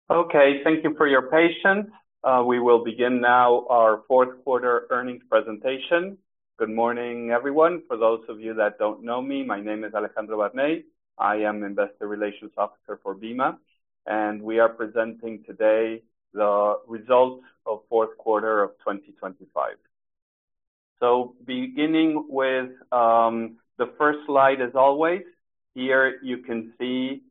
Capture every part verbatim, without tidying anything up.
Okay, thank you for your patience. Uh, we will begin now our fourth quarter earnings presentation. Good morning, everyone. For those of you that don't know me, my name is Alejandro Barney. I am Investor Relations Officer for BIMA, and we are presenting today the results of fourth quarter of twenty twenty-five. So beginning with um, the first slide, as always, here you can see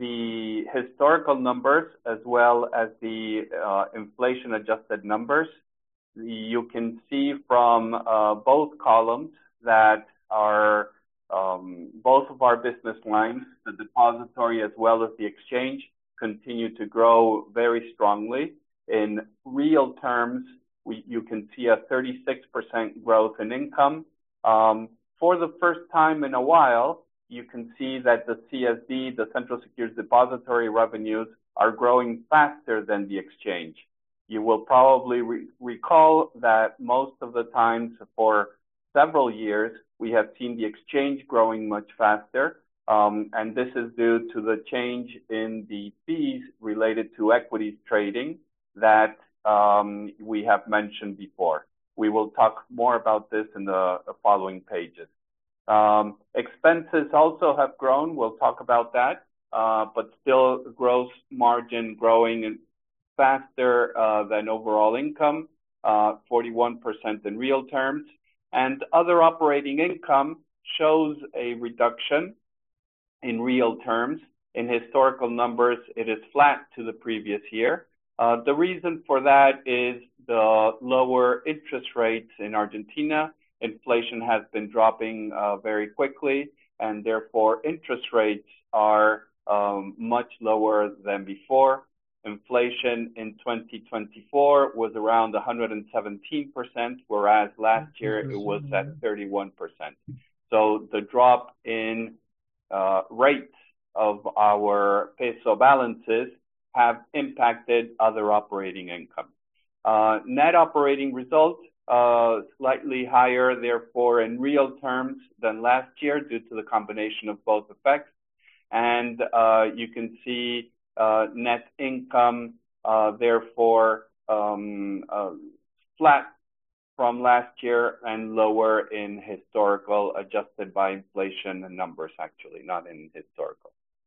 the historical numbers as well as the uh, inflation-adjusted numbers. You can see from uh, both columns that our um, both of our business lines, the depository as well as the exchange, continue to grow very strongly. In real terms, we, you can see a thirty-six percent growth in income. Um, for the first time in a while, you can see that the C S D, the Central Securities Depository revenues, are growing faster than the exchange. You will probably re recall that most of the times for several years, we have seen the exchange growing much faster. Um, and this is due to the change in the fees related to equities trading that um, we have mentioned before. We will talk more about this in the following pages. Um, expenses also have grown. We'll talk about that, uh, but still gross margin growing faster uh, than overall income, uh, forty-one percent in real terms. And other operating income shows a reduction in real terms. In historical numbers, it is flat to the previous year. Uh, the reason for that is the lower interest rates in Argentina. Inflation has been dropping uh, very quickly, and therefore interest rates are um, much lower than before. Inflation in twenty twenty-four was around one hundred seventeen percent, whereas last year it was at thirty-one percent. So the drop in uh, rates of our peso balances have impacted other operating income. Uh, net operating results Uh, slightly higher, therefore, in real terms than last year due to the combination of both effects. And uh, you can see uh, net income, uh, therefore, um, uh, flat from last year and lower in historical, adjusted by inflation numbers, actually, not in historical.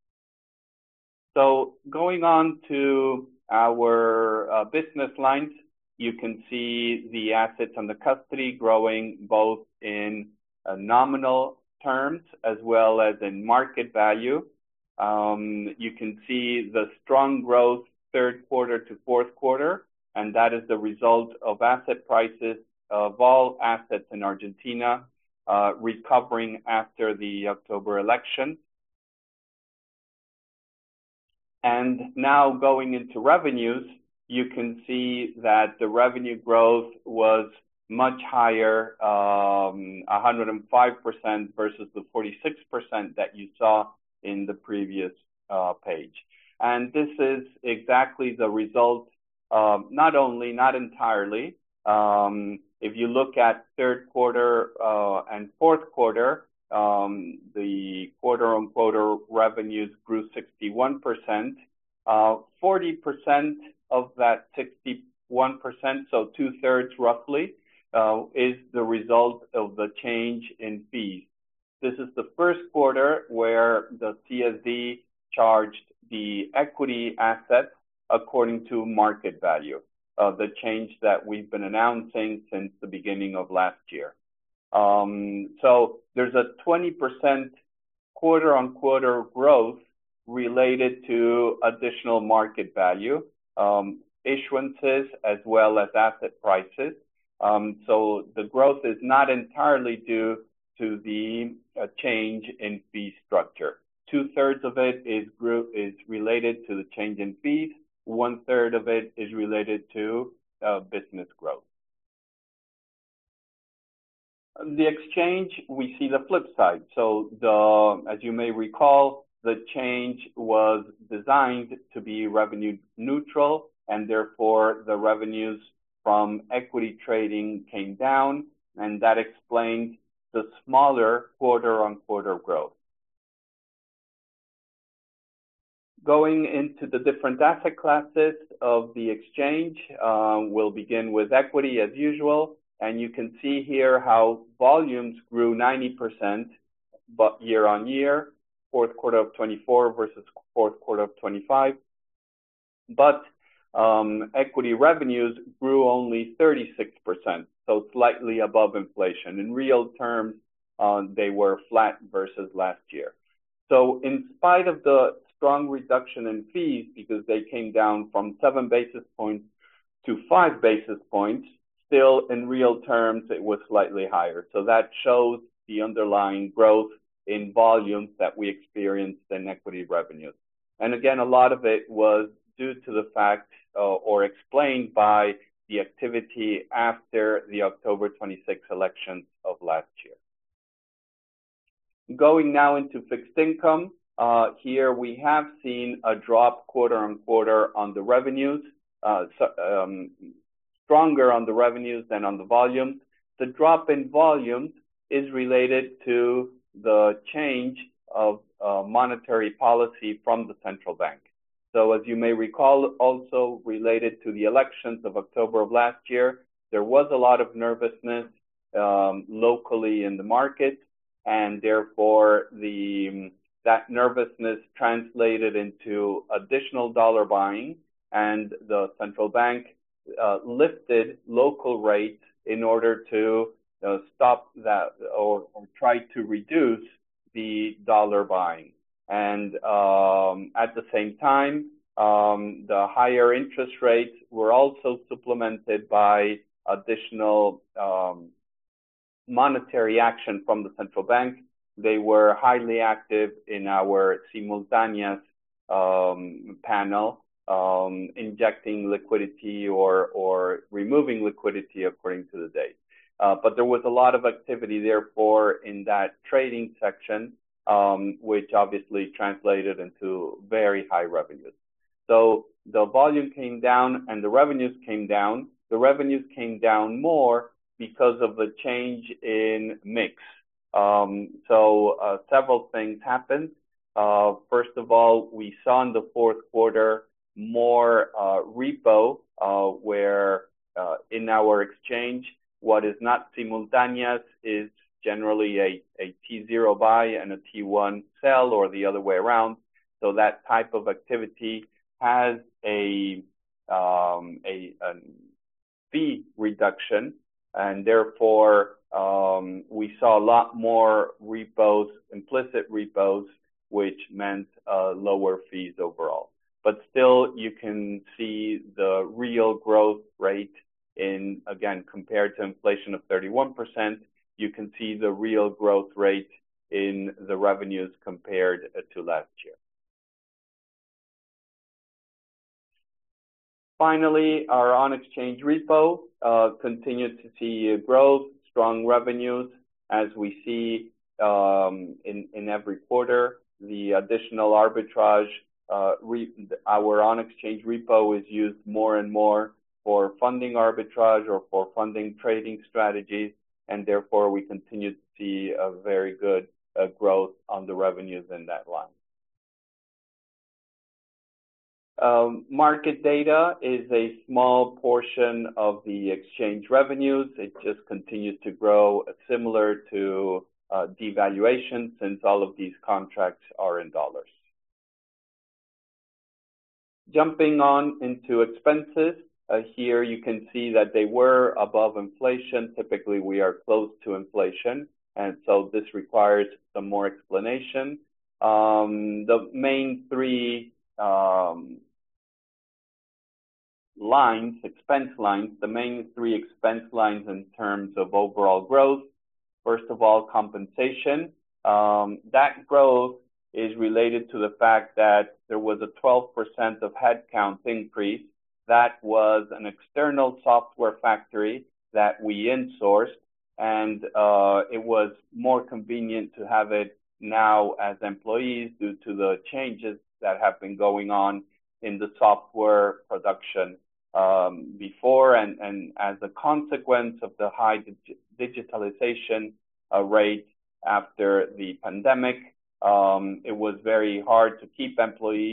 So going on to our uh, business lines, you can see the assets under custody growing both in uh, nominal terms as well as in market value. Um, you can see the strong growth third quarter to fourth quarter, and that is the result of asset prices of all assets in Argentina uh, recovering after the October election. And now going into revenues, you can see that the revenue growth was much higher, um, one hundred five percent versus the forty-six percent that you saw in the previous uh, page. And this is exactly the result, uh, not only, not entirely. Um, if you look at third quarter uh, and fourth quarter, um, the quarter-on-quarter revenues grew sixty-one percent, uh, forty percent of that sixty-one percent, so two-thirds roughly, uh, is the result of the change in fees. This is the first quarter where the C S D charged the equity assets according to market value, uh, the change that we've been announcing since the beginning of last year. Um, so there's a twenty percent quarter-on-quarter growth related to additional market value. Um, issuances as well as asset prices. Um, so the growth is not entirely due to the uh, change in fee structure. Two-thirds of it is, group, is related to the change in fees. One-third of it is related to uh, business growth. The exchange, we see the flip side. So the, as you may recall, the change was designed to be revenue neutral, and therefore the revenues from equity trading came down, and that explains the smaller quarter-on-quarter growth. Going into the different asset classes of the exchange, uh, we'll begin with equity as usual. And you can see here how volumes grew ninety percent but year on year, fourth quarter of twenty-four versus fourth quarter of twenty-five. But um, equity revenues grew only thirty-six percent, so slightly above inflation. In real terms, uh, they were flat versus last year. So in spite of the strong reduction in fees, because they came down from seven basis points to five basis points, still in real terms, it was slightly higher. So that shows the underlying growth in volumes that we experienced in equity revenues. And again, a lot of it was due to the fact uh, or explained by the activity after the October twenty-sixth elections of last year. Going now into fixed income, uh, here we have seen a drop quarter on quarter on the revenues, uh, so, um, stronger on the revenues than on the volumes. The drop in volumes is related to the change of uh, monetary policy from the central bank. So as you may recall, also related to the elections of October of last year, there was a lot of nervousness um, locally in the market, and therefore the that nervousness translated into additional dollar buying, and the central bank uh, lifted local rates in order to uh, stop that or, or try to reduce the dollar buying. And um, at the same time, um, the higher interest rates were also supplemented by additional um, monetary action from the central bank. They were highly active in our simultaneous um, panel, um, injecting liquidity or, or removing liquidity according to the date. Uh, but there was a lot of activity, therefore, in that trading section, um, which obviously translated into very high revenues. So the volume came down and the revenues came down. The revenues came down more because of the change in mix. Um, so uh, several things happened. Uh, first of all, we saw in the fourth quarter more uh, repo, uh, where uh, in our exchange, what is not simultaneous is generally a, a T zero buy and a T one sell, or the other way around. So that type of activity has a, um, a, a fee reduction, and therefore um, we saw a lot more repos, implicit repos, which meant uh, lower fees overall. But still, you can see the real growth rate in, again, compared to inflation of thirty-one percent, you can see the real growth rate in the revenues compared to last year. Finally, our on-exchange repo uh, continued to see growth, strong revenues, as we see um, in, in every quarter. The additional arbitrage, uh, re our on-exchange repo is used more and more for funding arbitrage or for funding trading strategies, and therefore we continue to see a very good uh, growth on the revenues in that line. Um, market data is a small portion of the exchange revenues. It just continues to grow, similar to uh, devaluation, since all of these contracts are in dollars. Jumping on into expenses, uh, here you can see that they were above inflation. Typically, we are close to inflation, and so this requires some more explanation. Um, the main three um, lines, expense lines, the main three expense lines in terms of overall growth. First of all, compensation. Um, that growth is related to the fact that there was a twelve percent of headcount increase. That was an external software factory that we insourced, and uh, it was more convenient to have it now as employees due to the changes that have been going on in the software production um, before, and, and as a consequence of the high dig digitalization uh, rate after the pandemic, um, it was very hard to keep employees.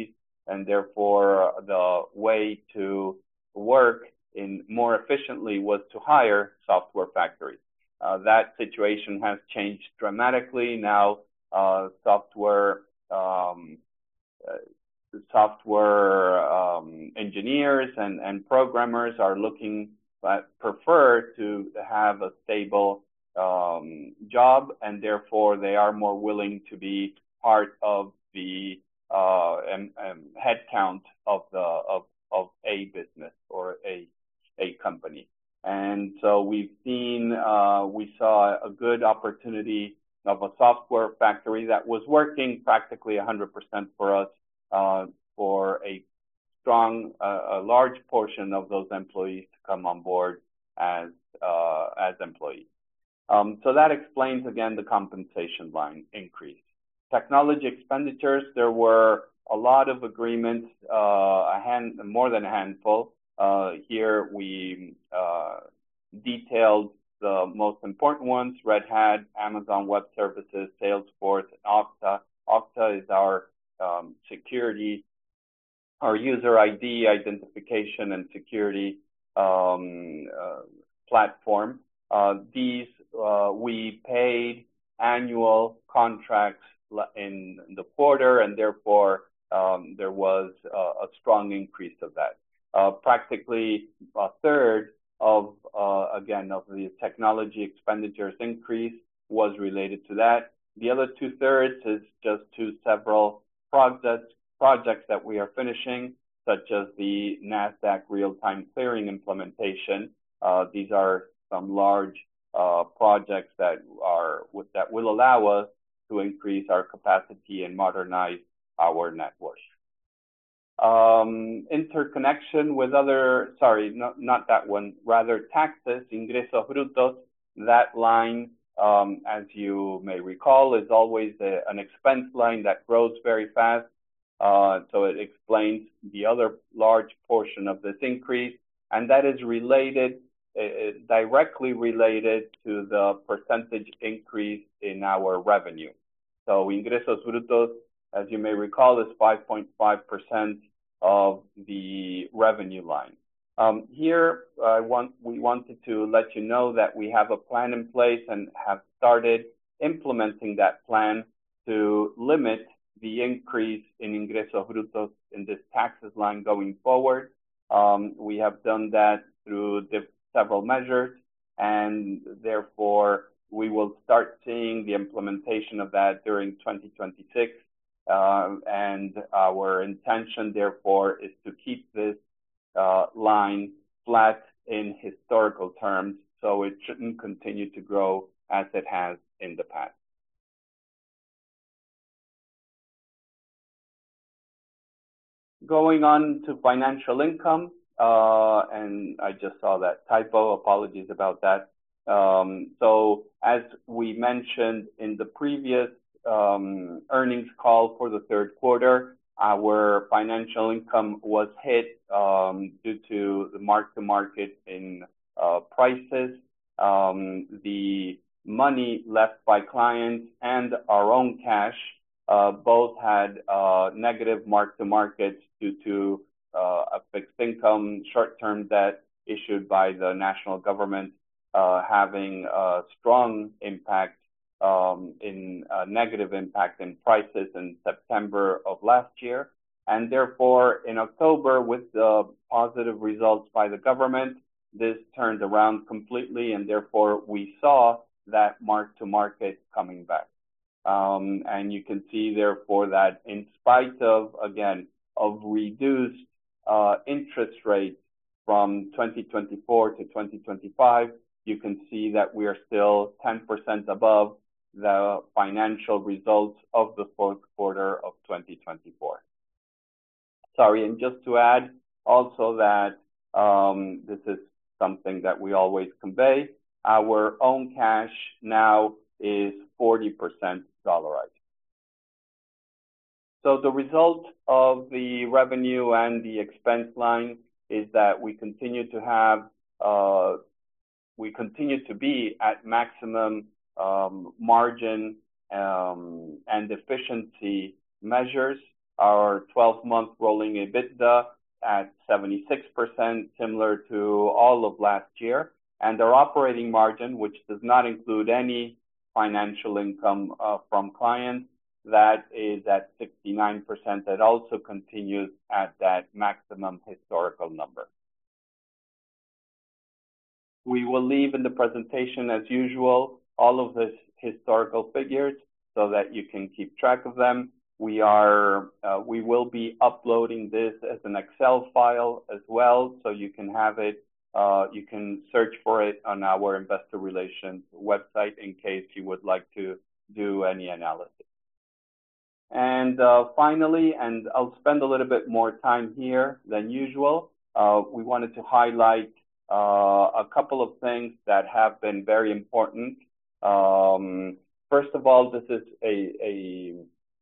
and therefore the way to work in more efficiently was to hire software factories. Uh, that situation has changed dramatically. Now, uh, software um, uh, software um, engineers and, and programmers are looking, uh, prefer to have a stable um, job, and therefore they are more willing to be part of the uh, um, um, headcount of the of of a business or a a company. And so we've seen, uh, we saw a good opportunity of a software factory that was working practically one hundred percent for us, uh, for a strong, uh, a large portion of those employees to come on board as, uh, as employees. Um, so that explains, again, the compensation line increase. Technology expenditures, there were a lot of agreements, uh, a hand, more than a handful. Uh, here we uh, detailed the most important ones: Red Hat, Amazon Web Services, Salesforce, and Okta. Okta is our um, security, our user I D identification and security um, uh, platform. Uh, these uh, we paid annual contracts in the quarter, and therefore um, there was a, a strong increase of that. Uh, practically a third of, uh, again, of the technology expenditures increase was related to that. The other two thirds is just to several projects, projects that we are finishing, such as the NASDAQ real-time clearing implementation. Uh, these are some large uh, projects that are that will allow us to increase our capacity and modernize our network. Um, interconnection with other, sorry, no, not that one, rather taxes, ingresos brutos. That line, um, as you may recall, is always a, an expense line that grows very fast. Uh, so it explains the other large portion of this increase, and that is related, uh, directly related to the percentage increase in our revenue. So ingresos brutos, as you may recall, is five point five percent of the revenue line. Um, here, I want, we wanted to let you know that we have a plan in place and have started implementing that plan to limit the increase in ingresos brutos in this taxes line going forward. Um, we have done that through several measures, and therefore we will start seeing the implementation of that during twenty twenty-six. Uh, and our intention, therefore, is to keep this uh, line flat in historical terms, so it shouldn't continue to grow as it has in the past. Going on to financial income, uh, and I just saw that typo, apologies about that. Um, so as we mentioned in the previous um, earnings call for the third quarter, our financial income was hit um, due to the mark-to-market in uh, prices. Um, the money left by clients and our own cash uh, both had uh, negative mark-to-markets due to uh, a fixed income short-term debt issued by the national government uh, having a strong impact Um, in a negative impact in prices in September of last year. And therefore, in October, with the positive results by the government, this turned around completely, and therefore we saw that mark-to-market coming back. Um, and you can see, therefore, that in spite of, again, of reduced uh, interest rates from twenty twenty-four to twenty twenty-five, you can see that we are still ten percent above the financial results of the fourth quarter of twenty twenty-four. Sorry, and just to add also that um, this is something that we always convey, our own cash now is forty percent dollarized. So the result of the revenue and the expense line is that we continue to have, uh, we continue to be at maximum um, margin um, and efficiency measures. Our twelve-month rolling EBITDA at seventy-six percent, similar to all of last year. And our operating margin, which does not include any financial income uh, from clients, that is at sixty-nine percent. That also continues at that maximum historical number. We will leave in the presentation, as usual, all of the historical figures so that you can keep track of them. We are, uh, we will be uploading this as an Excel file as well, so you can have it, uh, you can search for it on our investor relations website in case you would like to do any analysis. And uh, finally, and I'll spend a little bit more time here than usual, uh, we wanted to highlight uh, a couple of things that have been very important. Um, first of all, this is a, a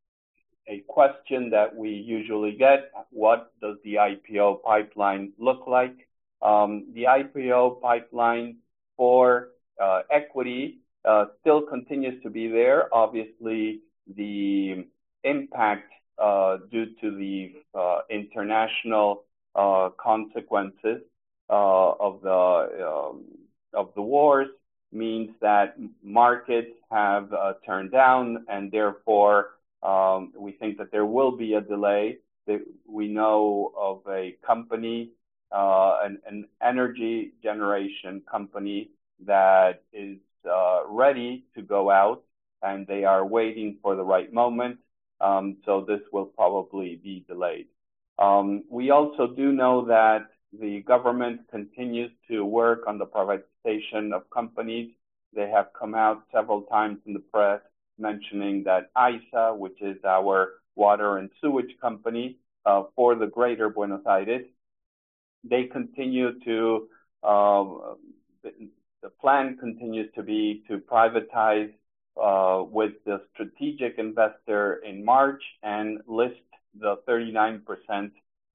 A question that we usually get: what does the I P O pipeline look like? Um, the I P O pipeline for uh, equity uh, still continues to be there. Obviously, the impact uh, due to the uh, international uh, consequences uh, of the um, of the wars means that markets have uh, turned down, and therefore Um, we think that there will be a delay. We know of a company, uh, an, an energy generation company that is uh, ready to go out, and they are waiting for the right moment. Um, so this will probably be delayed. Um, we also do know that the government continues to work on the privatization of companies. They have come out several times in the press mentioning that I S A, which is our water and sewage company uh, for the greater Buenos Aires, they continue to, uh, the, the plan continues to be to privatize uh, with the strategic investor in March and list the thirty-nine percent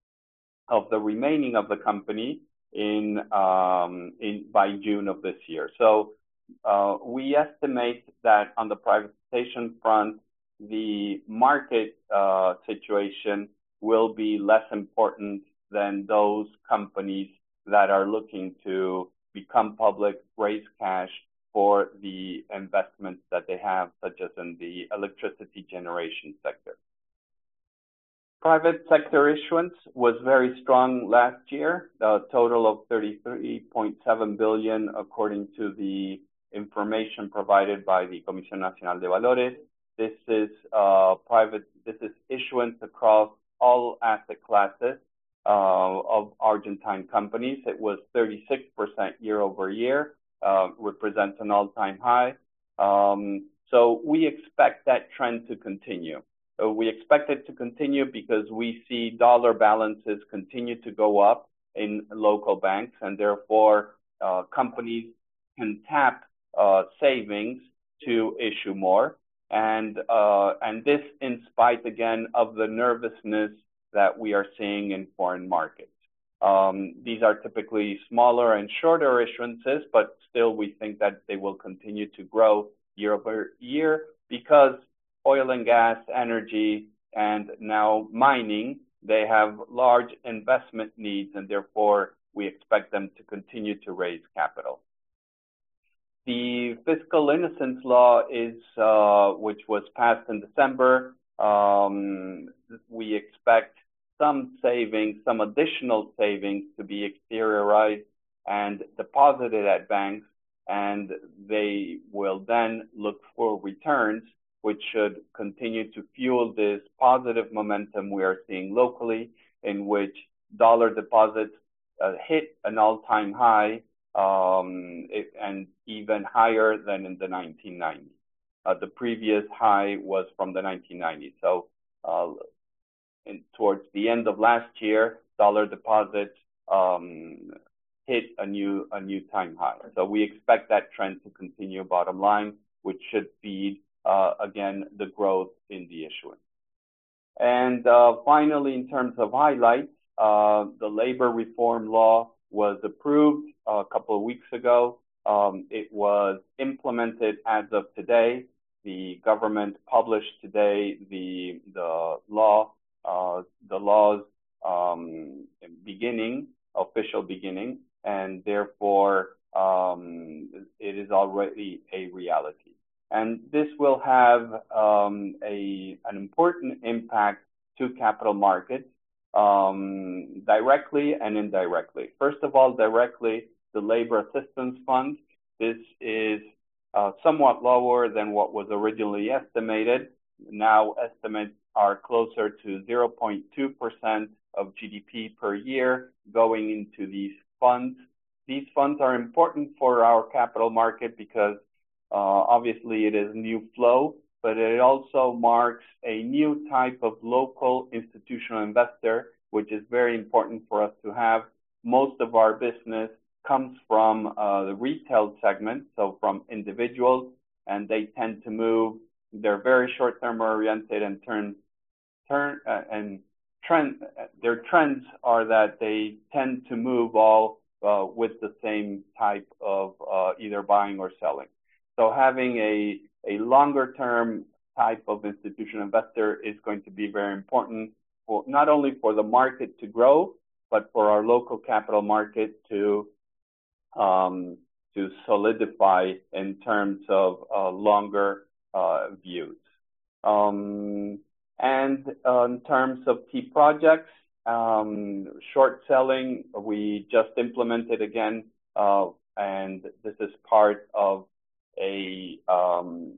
of the remaining of the company in, um, in by June of this year. So uh, we estimate that on the privatization front, the market uh, situation will be less important than those companies that are looking to become public, raise cash for the investments that they have, such as in the electricity generation sector. Private sector issuance was very strong last year, a total of thirty-three point seven billion dollars according to the information provided by the Comisión Nacional de Valores. This is uh, private. This is issuance across all asset classes uh, of Argentine companies. It was thirty-six percent year over year, uh, represents an all-time high. Um, so we expect that trend to continue. Uh, we expect it to continue because we see dollar balances continue to go up in local banks, and therefore uh, companies can tap Uh, savings to issue more, and uh, and this in spite again of the nervousness that we are seeing in foreign markets. Um, these are typically smaller and shorter issuances, but still we think that they will continue to grow year over year because oil and gas, energy, and now mining, they have large investment needs, and therefore we expect them to continue to raise capital. The fiscal innocence law is, uh, which was passed in December. Um, we expect some savings, some additional savings to be exteriorized and deposited at banks, and they will then look for returns, which should continue to fuel this positive momentum we are seeing locally, in which dollar deposits uh, hit an all-time high, Um, it, and even higher than in the nineteen nineties. Uh, the previous high was from the nineteen nineties. So uh, in, towards the end of last year, dollar deposits um, hit a new a new time high. So we expect that trend to continue, bottom line, which should feed, uh, again, the growth in the issuance. And uh, finally, in terms of highlights, uh, the labor reform law was approved a couple of weeks ago. Um, it was implemented as of today. The government published today the, the law uh, the law's um, beginning, official beginning, and therefore um, it is already a reality. And this will have um, a, an important impact to capital markets um, directly and indirectly. First of all, directly, the Labor Assistance Fund. This is uh, somewhat lower than what was originally estimated. Now estimates are closer to zero point two percent of G D P per year going into these funds. These funds are important for our capital market because uh, obviously it is new flow, but it also marks a new type of local institutional investor, which is very important for us to have. Most of our business comes from uh, the retail segment, so from individuals, and they tend to move. They're very short-term oriented and turn, turn uh, and trend. Their trends are that they tend to move all uh, with the same type of uh, either buying or selling. So having a a longer-term type of institutional investor is going to be very important for not only for the market to grow, but for our local capital market to um, to solidify in terms of uh, longer uh, views. Um, and uh, in terms of key projects, um, short selling, we just implemented again, uh, and this is part of a um,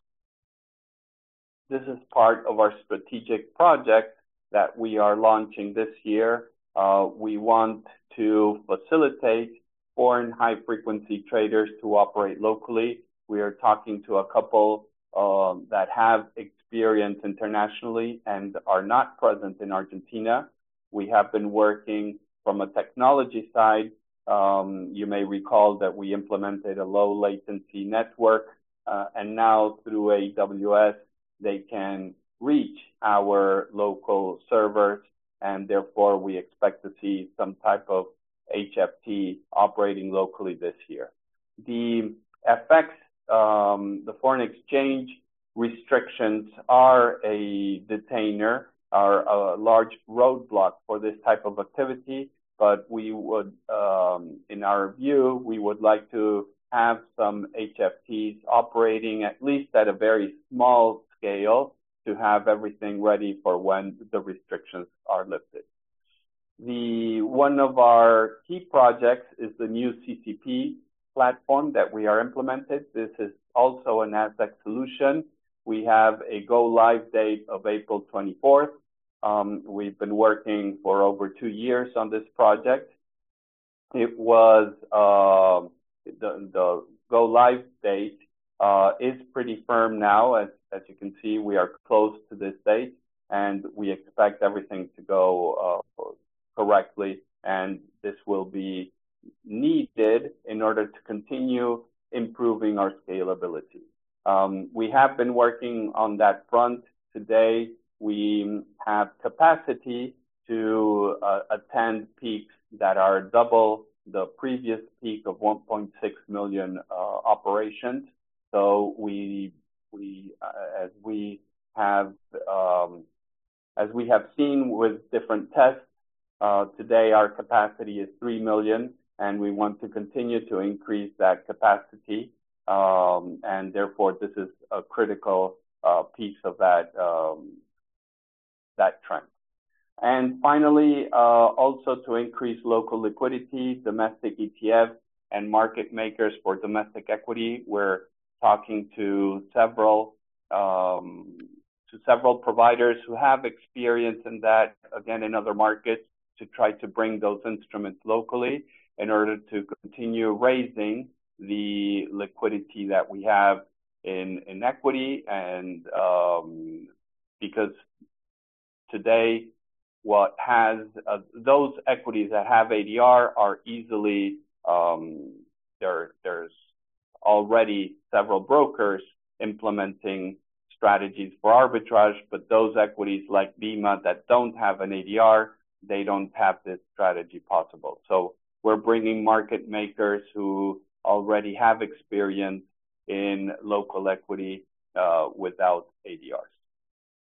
this is part of our strategic project that we are launching this year. Uh, we want to facilitate foreign high-frequency traders to operate locally. We are talking to a couple um, that have experience internationally and are not present in Argentina. We have been working from a technology side. Um, you may recall that we implemented a low latency network, uh, and now through A W S, they can reach our local servers, and therefore we expect to see some type of H F T operating locally this year. The F X, um, the foreign exchange restrictions are a detainer, are a large roadblock for this type of activity, but we would, um, in our view, we would like to have some H F Ts operating at least at a very small scale to have everything ready for when the restrictions are lifted. The one of our key projects is the new C C P platform that we are implemented. This is also a Nasdaq solution. We have a go live date of April twenty-fourth. Um, we've been working for over two years on this project. It was uh, the, the go live date uh, is pretty firm now. As, as you can see, we are close to this date, and we expect everything to go uh, correctly, and this will be needed in order to continue improving our scalability. Um, we have been working on that front. Today, we have capacity to uh, attend peaks that are double the previous peak of one point six million uh, operations. So we, we uh, as we have, um, as we have seen with different tests, uh, today our capacity is three million, and we want to continue to increase that capacity. Um, and therefore, this is a critical uh, piece of that um, that trend. And finally, uh, also to increase local liquidity, domestic E T Fs and market makers for domestic equity. We're talking to several um, to several providers who have experience in that, again, in other markets, to try to bring those instruments locally in order to continue raising the liquidity that we have in, in equity. And um, because today, what has uh, those equities that have A D R are easily, um, there, there's already several brokers implementing strategies for arbitrage, but those equities like BIMA that don't have an A D R, they don't have this strategy possible. So we're bringing market makers who already have experience in local equity uh, without A D Rs.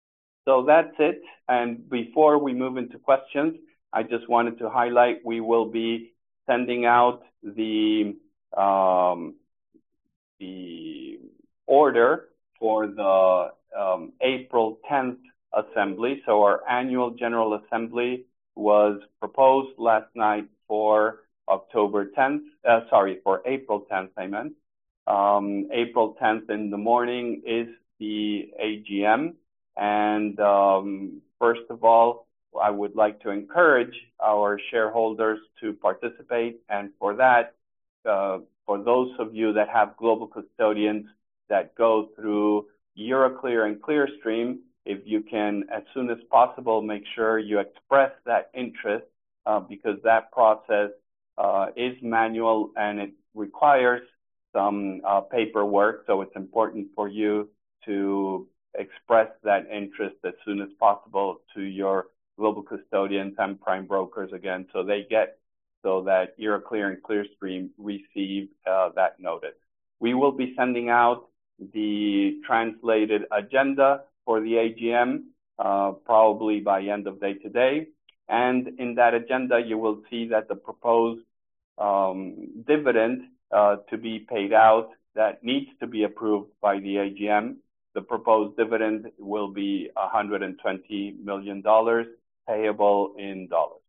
So that's it. And before we move into questions, I just wanted to highlight we will be sending out the um, the order for the um, April tenth assembly. So our annual General Assembly was proposed last night for October tenth, uh, sorry, for April tenth, I meant. Um, April tenth in the morning is the A G M. And um, first of all, I would like to encourage our shareholders to participate. And for that, uh, for those of you that have global custodians that go through Euroclear and Clearstream, if you can, as soon as possible, make sure you express that interest uh, because that process uh, is manual and it requires some uh, paperwork. So it's important for you to express that interest as soon as possible to your global custodians and prime brokers again, so they get, so that Euroclear and Clearstream receive uh, that notice. We will be sending out the translated agenda for the A G M uh, probably by end of day today. And in that agenda, you will see that the proposed um, dividend uh, to be paid out that needs to be approved by the A G M. The proposed dividend will be one hundred twenty million dollars payable in dollars.